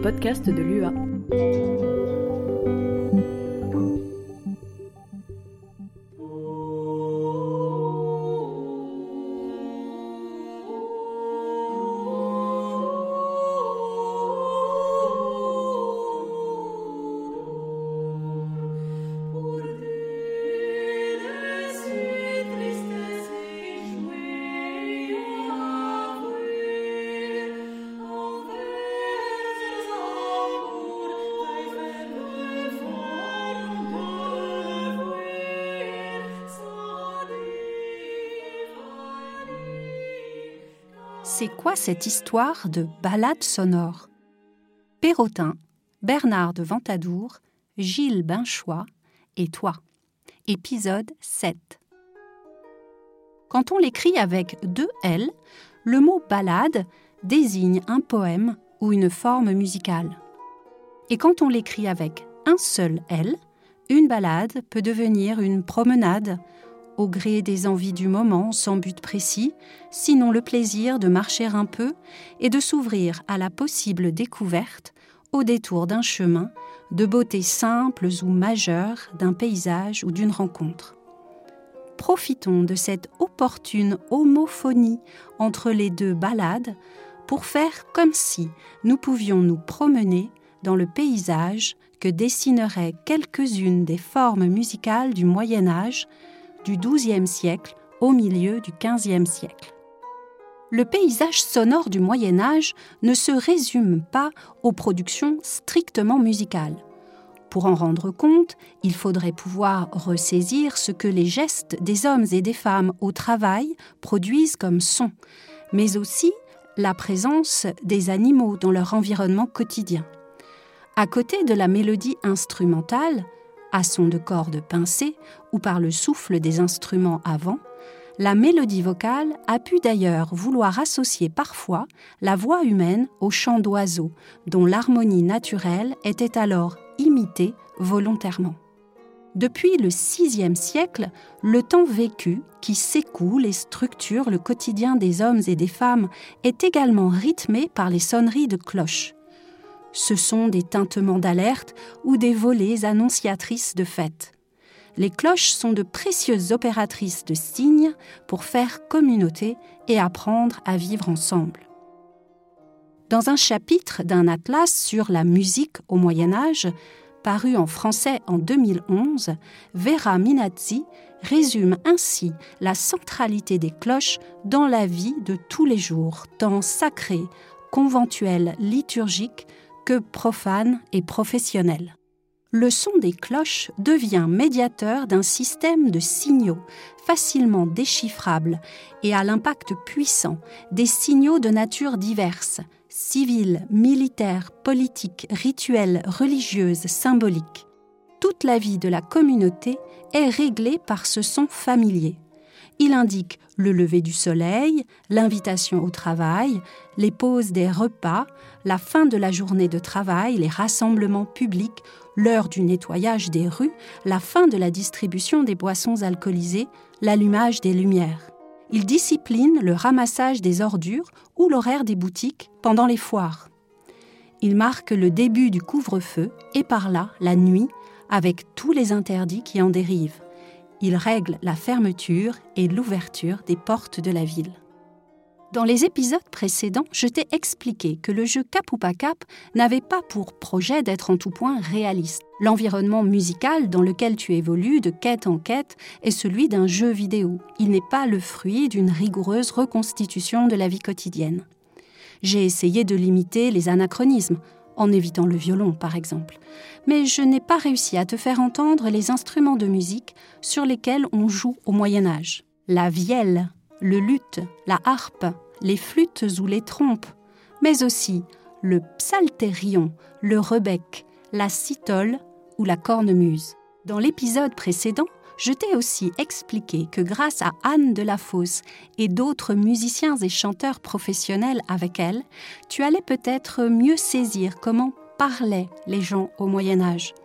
podcast de l'UA. C'est quoi cette histoire de ballade sonore ? Perrotin, Bernard de Ventadour, Gilles Binchois et toi. Épisode 7. Quand on l'écrit avec 2 L, le mot ballade désigne un poème ou une forme musicale. Et quand on l'écrit avec un seul L, une ballade peut devenir une promenade, au gré des envies du moment, sans but précis, sinon le plaisir de marcher un peu et de s'ouvrir à la possible découverte, au détour d'un chemin, de beautés simples ou majeures, d'un paysage ou d'une rencontre. Profitons de cette opportune homophonie entre les 2 ballades pour faire comme si nous pouvions nous promener dans le paysage que dessineraient quelques-unes des formes musicales du Moyen-Âge, du XIIe siècle au milieu du XVe siècle. Le paysage sonore du Moyen-Âge ne se résume pas aux productions strictement musicales. Pour en rendre compte, il faudrait pouvoir ressaisir ce que les gestes des hommes et des femmes au travail produisent comme son, mais aussi la présence des animaux dans leur environnement quotidien. À côté de la mélodie instrumentale, à son de cordes pincées ou par le souffle des instruments à vent, la mélodie vocale a pu d'ailleurs vouloir associer parfois la voix humaine au chant d'oiseaux, dont l'harmonie naturelle était alors imitée volontairement. Depuis le VIe siècle, le temps vécu, qui s'écoule et structure le quotidien des hommes et des femmes, est également rythmé par les sonneries de cloches. Ce sont des tintements d'alerte ou des volées annonciatrices de fêtes. Les cloches sont de précieuses opératrices de signes pour faire communauté et apprendre à vivre ensemble. Dans un chapitre d'un atlas sur la musique au Moyen-Âge, paru en français en 2011, Vera Minazzi résume ainsi la centralité des cloches dans la vie de tous les jours, tant sacrée, conventuelle, liturgique, que profane et professionnel. Le son des cloches devient médiateur d'un système de signaux facilement déchiffrables et à l'impact puissant, des signaux de nature diverse, civile, militaire, politique, rituelle, religieuse, symbolique. Toute la vie de la communauté est réglée par ce son familier. Il indique le lever du soleil, l'invitation au travail, les pauses des repas, la fin de la journée de travail, les rassemblements publics, l'heure du nettoyage des rues, la fin de la distribution des boissons alcoolisées, l'allumage des lumières. Il discipline le ramassage des ordures ou l'horaire des boutiques pendant les foires. Il marque le début du couvre-feu et par là la nuit, avec tous les interdits qui en dérivent. Il règle la fermeture et l'ouverture des portes de la ville. Dans les épisodes précédents, je t'ai expliqué que le jeu Cap ou pas Cap n'avait pas pour projet d'être en tout point réaliste. L'environnement musical dans lequel tu évolues de quête en quête est celui d'un jeu vidéo. Il n'est pas le fruit d'une rigoureuse reconstitution de la vie quotidienne. J'ai essayé de limiter les anachronismes, en évitant le violon par exemple. Mais je n'ai pas réussi à te faire entendre les instruments de musique sur lesquels on joue au Moyen-Âge. La vielle, le luth, la harpe, les flûtes ou les trompes, mais aussi le psalterion, le rebec, la cithole ou la cornemuse. Dans l'épisode précédent, je t'ai aussi expliqué que grâce à Anne de la Fosse et d'autres musiciens et chanteurs professionnels avec elle, tu allais peut-être mieux saisir comment parlaient les gens au Moyen-Âge.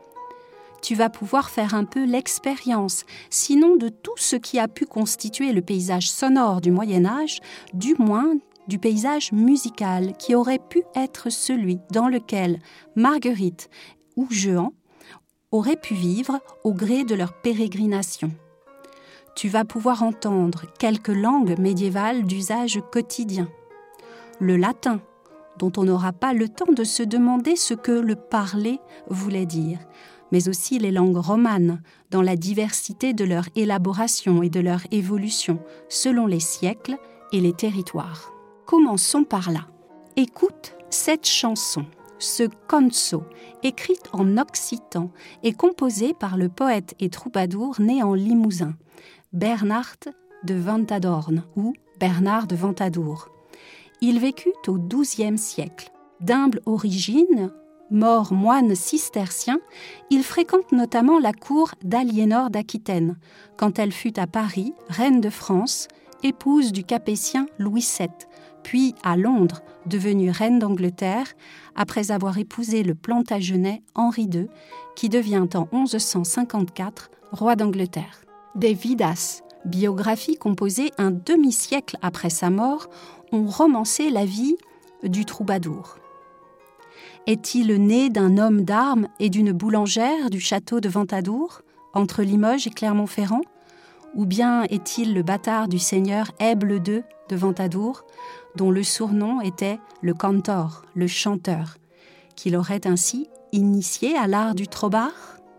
Tu vas pouvoir faire un peu l'expérience, sinon de tout ce qui a pu constituer le paysage sonore du Moyen-Âge, du moins du paysage musical qui aurait pu être celui dans lequel Marguerite ou Jehan auraient pu vivre au gré de leur pérégrination. Tu vas pouvoir entendre quelques langues médiévales d'usage quotidien. Le latin, dont on n'aura pas le temps de se demander ce que le parler voulait dire, mais aussi les langues romanes, dans la diversité de leur élaboration et de leur évolution, selon les siècles et les territoires. Commençons par là. Écoute cette chanson, ce canso, écrite en occitan et composée par le poète et troubadour né en Limousin, Bernard de Ventadorn ou Bernard de Ventadour. Il vécut au XIIe siècle. D'humble origine, mort moine cistercien, il fréquente notamment la cour d'Aliénor d'Aquitaine, quand elle fut à Paris, reine de France, épouse du capétien Louis VII, puis à Londres, devenue reine d'Angleterre, après avoir épousé le Plantagenet Henri II, qui devient en 1154 roi d'Angleterre. Des Vidas, biographie composée un demi-siècle après sa mort, ont romancé la vie du troubadour. Est-il né d'un homme d'armes et d'une boulangère du château de Ventadour, entre Limoges et Clermont-Ferrand? Ou bien est-il le bâtard du seigneur Èble II de Ventadour, dont le surnom était le cantor, le chanteur, qui l'aurait ainsi initié à l'art du trobard?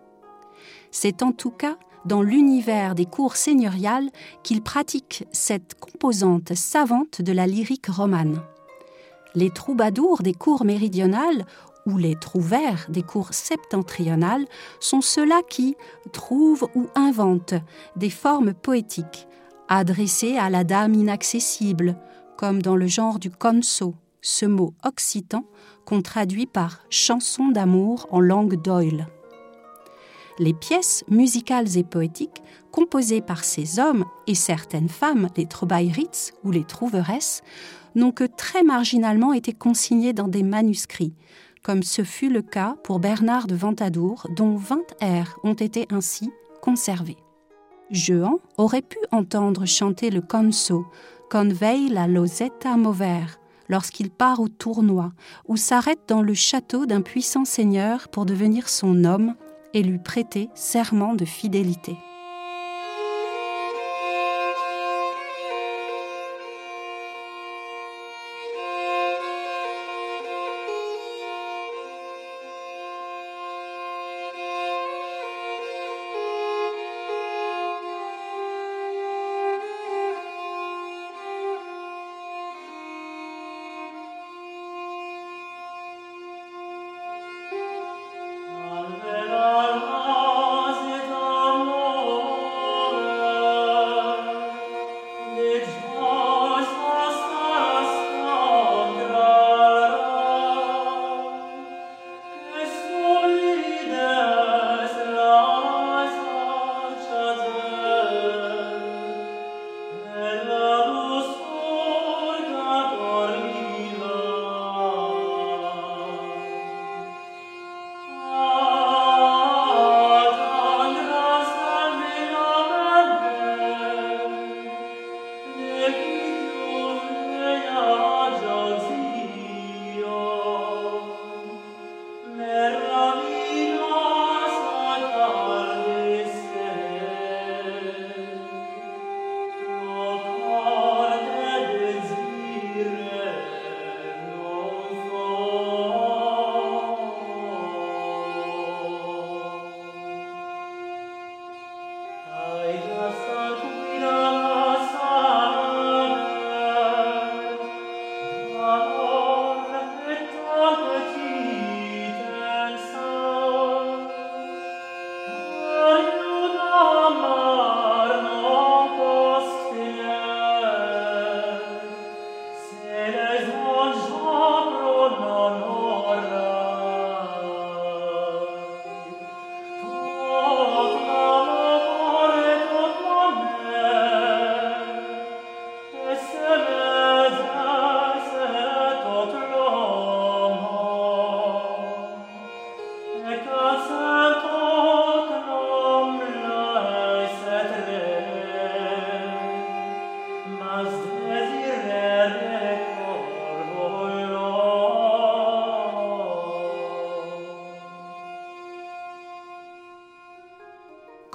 C'est en tout cas dans l'univers des cours seigneuriales qu'il pratique cette composante savante de la lyrique romane. Les troubadours des cours méridionales ou les trouvères des cours septentrionales sont ceux-là qui trouvent ou inventent des formes poétiques, adressées à la dame inaccessible, comme dans le genre du canso, ce mot occitan qu'on traduit par chanson d'amour en langue d'oïl. Les pièces musicales et poétiques composées par ces hommes et certaines femmes, les trobaïrites ou les trouveresses, n'ont que très marginalement été consignées dans des manuscrits, comme ce fut le cas pour Bernard de Ventadour, dont 20 airs ont été ainsi conservés. Jehan aurait pu entendre chanter le canso « Con veille la losetta mover » lorsqu'il part au tournoi ou s'arrête dans le château d'un puissant seigneur pour devenir son homme et lui prêter serment de fidélité.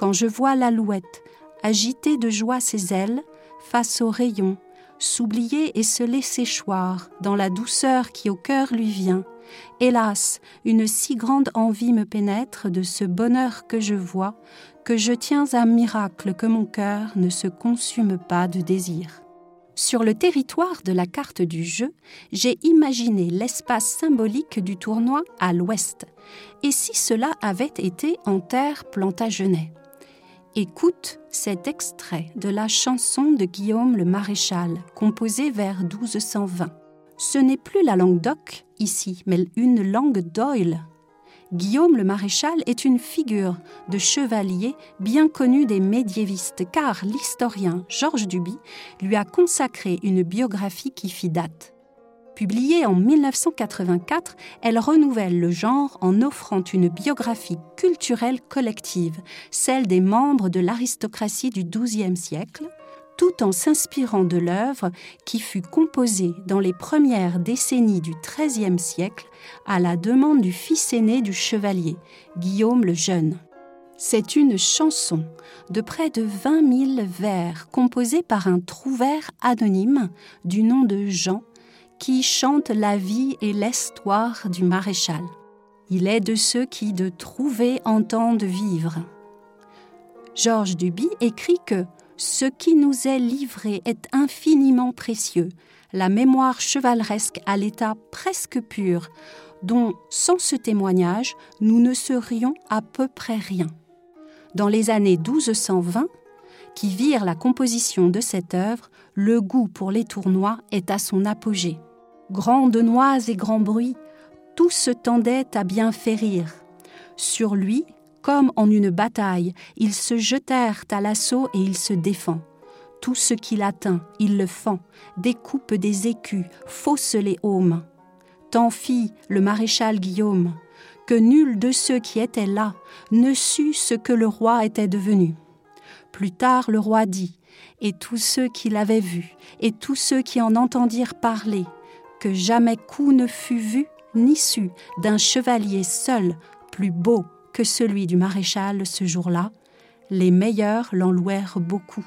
quand je vois l'alouette agiter de joie ses ailes face aux rayons, s'oublier et se laisser choir dans la douceur qui au cœur lui vient. Hélas, une si grande envie me pénètre de ce bonheur que je vois, que je tiens à miracle que mon cœur ne se consume pas de désir. Sur le territoire de la carte du jeu, j'ai imaginé l'espace symbolique du tournoi à l'ouest. Et si cela avait été en terre Plantagenet ? Écoute cet extrait de la chanson de Guillaume le Maréchal, composée vers 1220. Ce n'est plus la langue d'oc ici, mais une langue d'oïl. Guillaume le Maréchal est une figure de chevalier bien connue des médiévistes, car l'historien Georges Duby lui a consacré une biographie qui fit date. Publiée en 1984, elle renouvelle le genre en offrant une biographie culturelle collective, celle des membres de l'aristocratie du XIIe siècle, tout en s'inspirant de l'œuvre qui fut composée dans les premières décennies du XIIIe siècle à la demande du fils aîné du chevalier, Guillaume le Jeune. C'est une chanson de près de 20 000 vers composée par un trouvère anonyme du nom de Jean qui chante la vie et l'histoire du maréchal. Il est de ceux qui, de trouver, entendent vivre. Georges Duby écrit que ce qui nous est livré est infiniment précieux, la mémoire chevaleresque à l'état presque pur, dont, sans ce témoignage, nous ne serions à peu près rien. Dans les années 1220, qui virent la composition de cette œuvre, le goût pour les tournois est à son apogée. Grande noise et grand bruit, tout se tendait à bien férir. Sur lui, comme en une bataille, ils se jetèrent à l'assaut et il se défend. Tout ce qu'il atteint, il le fend, découpe des écus, fausse les aumes. Tant fit le maréchal Guillaume, que nul de ceux qui étaient là ne sut ce que le roi était devenu. Plus tard, le roi dit, et tous ceux qui l'avaient vu, et tous ceux qui en entendirent parler, que jamais coup ne fut vu ni su d'un chevalier seul plus beau que celui du maréchal ce jour-là. Les meilleurs l'en louèrent beaucoup.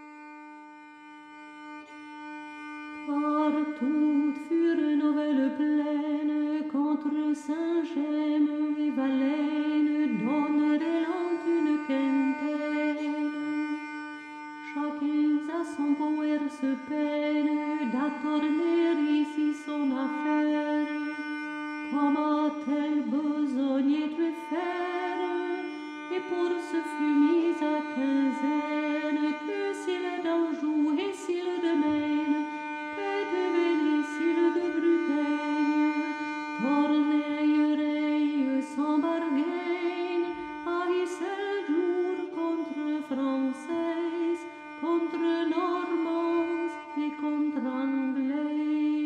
Partout furent nouvelles plaines, contre Saint-Gemme et Valène, donnent l'élan d'une quintaine. Chacun à son power se peine, d'attorner ici son affaire. Comme a-t-elle besogne de faire, et pour ce fut mise à quinzaine, que s'il d'Anjou et s'il de Maine, paix de Venise, s'il de Bretagne, tourneillerait sans bargaine, à seul jour contre Français, contre Normands et contre Anglais.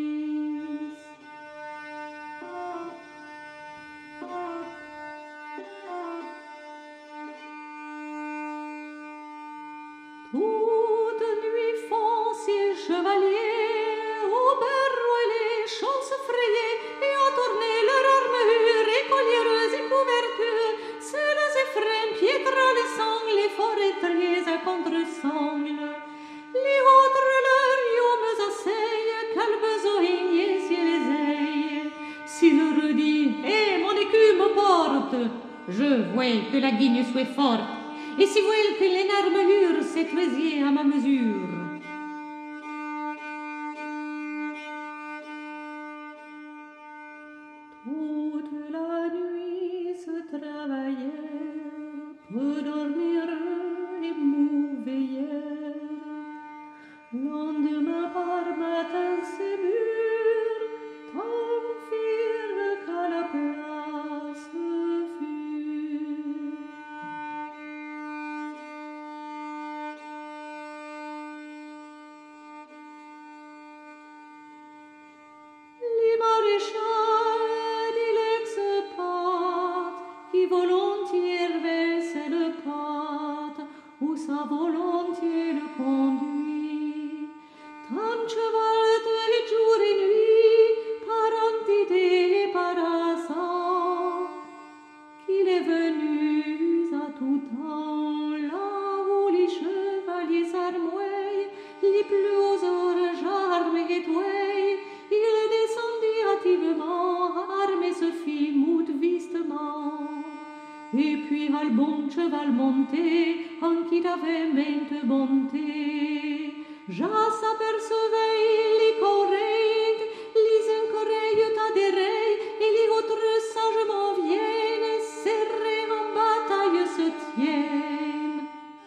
Toute nuit foncent ces chevaliers, au berreau et les champs se frayer, et à tourner leur armure, écolières et couvertures, seuls et freins, piètres les sangles, les forêtriers à contre-sangles. Les autres leurs yaumes asseillent, qu'elles besognent si les aillent. Si le redit, mon écu me porte, je vois que la guigne soit forte, et si vous que les armures s'étoisient à ma mesure. Toute la nuit se travaillait, peu dormir et mouveillait. Lendemain par matin c'est mûr, tant firent qu'à la place fut. Les maréchals dit l'ex-pat, qui volontiers baisse le pat, où sa volonté le conduit. Tant cheval de jour et nuit, par entité et par hasard, qu'il est venu à tout temps avemente bonté. Ja s'apercevait li corrent, lis encoreilles adhérés, et les autres sagement viennent et serrés en bataille se tiennent.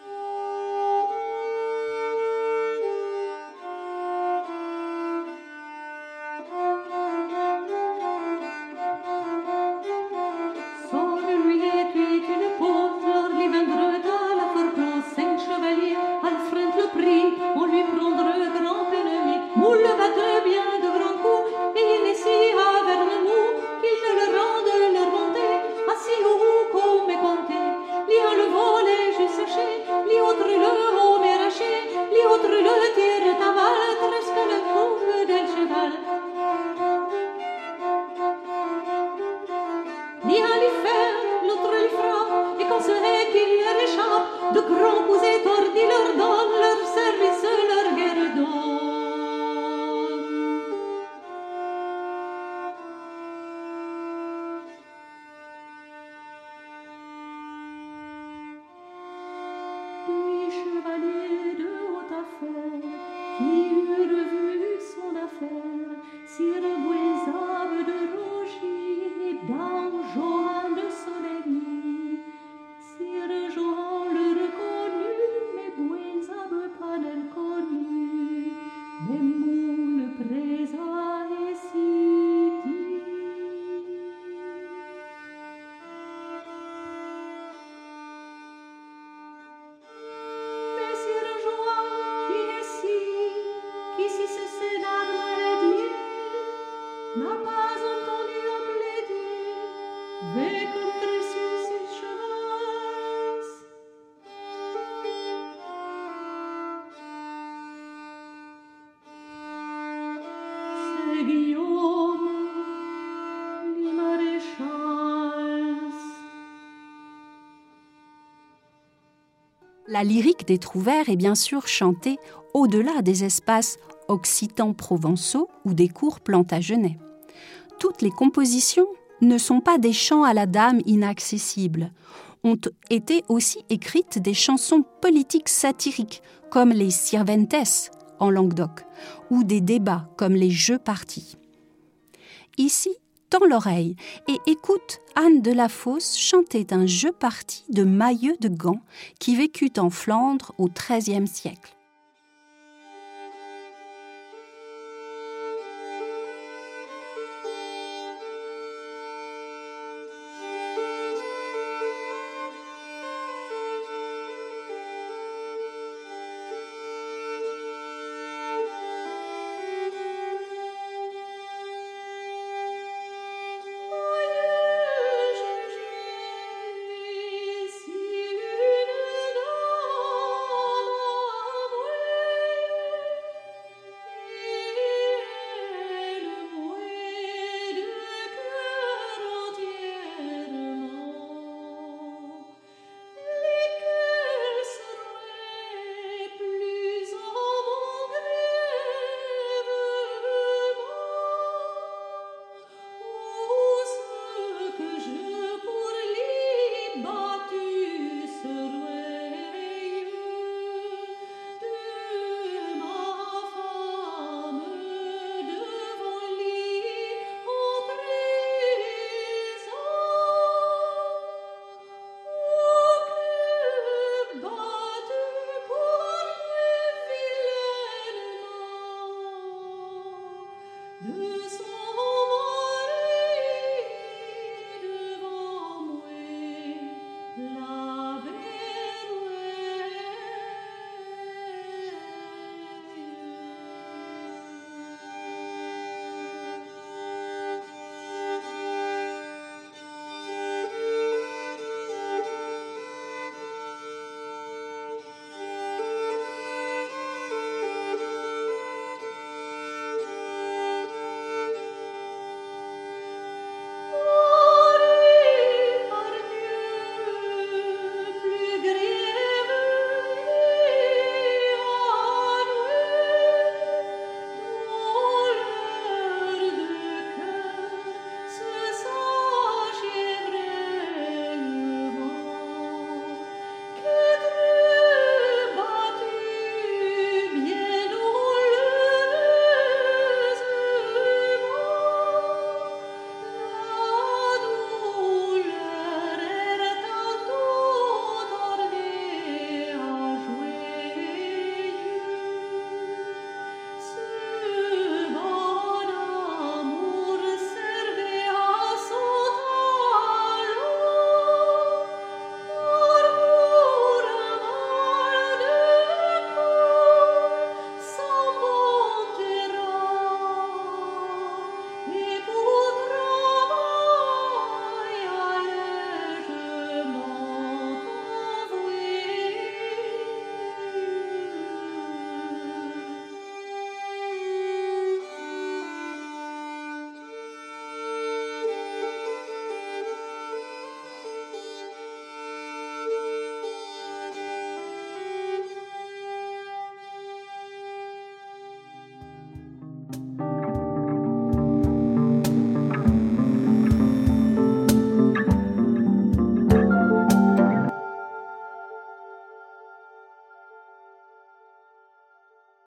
Sonne lui et puis une pause, lors les vendredi à la forclos, 5 chevaliers, al front le prix, on lui prendra grand ennemi. Moule le batteur bien de grands coups, et il est si vers le mou, qu'il ne le rende leur bonté, assis au haut comme est compté. Li un le volet juste séché, li autre le haut méraché, li autre le tire taval, presque le couple del cheval. Li un li fait, l'autre li frappe, et quand ce est qu'il leur échappe, de grands coups étourdis leur donnent leur service, leur guerdon. Lui chevalier de haute affaire, qui eût revu son affaire, sire Bouezave de Rogy, dame Johan de Solegny. Sire Johan le reconnut, mais Bouezave pas ne le connut, mais mou le présa et si dit. Mais Sire Johan, qui si ce scénar maladie, n'a pas entendu plaider, ve contre ses chevaux. C'est Guillaume, li maréchals. La lyrique des Trouvères est bien sûr chantée au-delà des espaces occitans provençaux ou des cours plantagenets. Toutes les compositions ne sont pas des chants à la dame inaccessibles. Ont été aussi écrites des chansons politiques satiriques, comme les Sirventes en Languedoc, ou des débats comme les Jeux partis. Ici, tends l'oreille et écoute Anne de la Fosse chanter un jeu parti de Mahieu de Gand qui vécut en Flandre au XIIIe siècle. De son